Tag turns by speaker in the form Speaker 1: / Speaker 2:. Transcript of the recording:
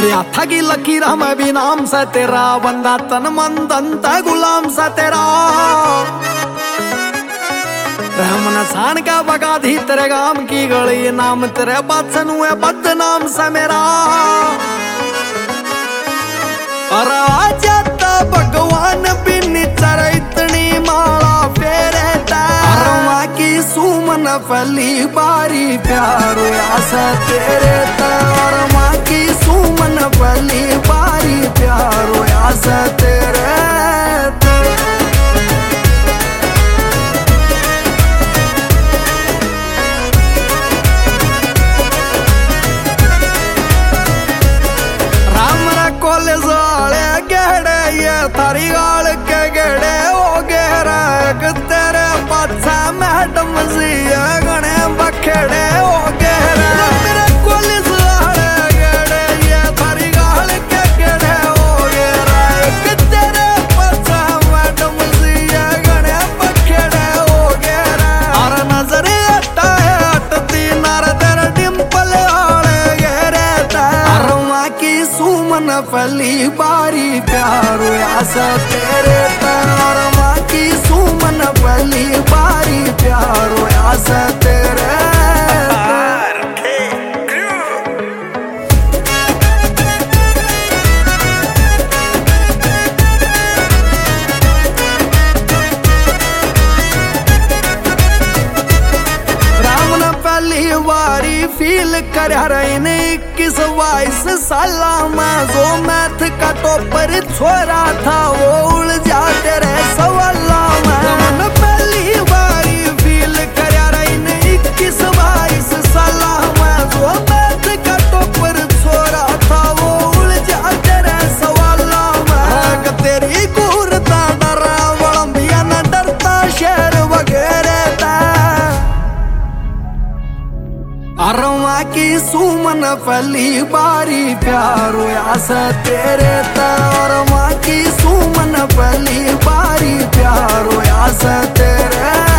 Speaker 1: लिया ठगी लकीरा मैं भी नाम से तेरा, बंदा तन मन दंता गुलाम सा तेरा। रहमन छान का बगा दी तेरे गाम की गली, नाम तेरे बादशन हुए बदनाम सा मेरा। और आजाता भगवान भी निचर इतनी माला फेरे तारवा की सुमन फली बारी प्यार आशा तेरे तार माँ की सुमन फली बारी प्यार आशा तेरे। कॉलेज वाले गेड़े ये थारी गाल के गेड़े हो गेरा, तेरे पाछा मैडम जी गणे बखेड़े हो गेरा। मेरे कॉलेज वाले गेड़े ये थारी गाल के गेड़े हो गेरा, तेरे पाछा मैडम जी गणे बखेड़े हो गेरा। और नजर हटा है हटती नार तेरे डिम्पल वाले गेरे तार माँ की सुमन फली बारी प्यार आशा तेरे तार माँ की सुमन फली बारी प्यार आशा तेरे। पहली बारी फील कर रही ने 21-22 साला में, जो मैथ का टॉपर छोरा था वो उलझा तेरे सवाला में। पहली बारी फील कर रही ने 21-22 साला में, जो मैथ का टॉपर छोरा था वो उलझा तेरे सवाला में। तेरी घूरता डरा वलंबिया न डरता शेर वगैरह अरवा की सुमन फली बारी प्यार आशा तेरे तार माँ की सुमन फली बारी प्यार आशा तेरे।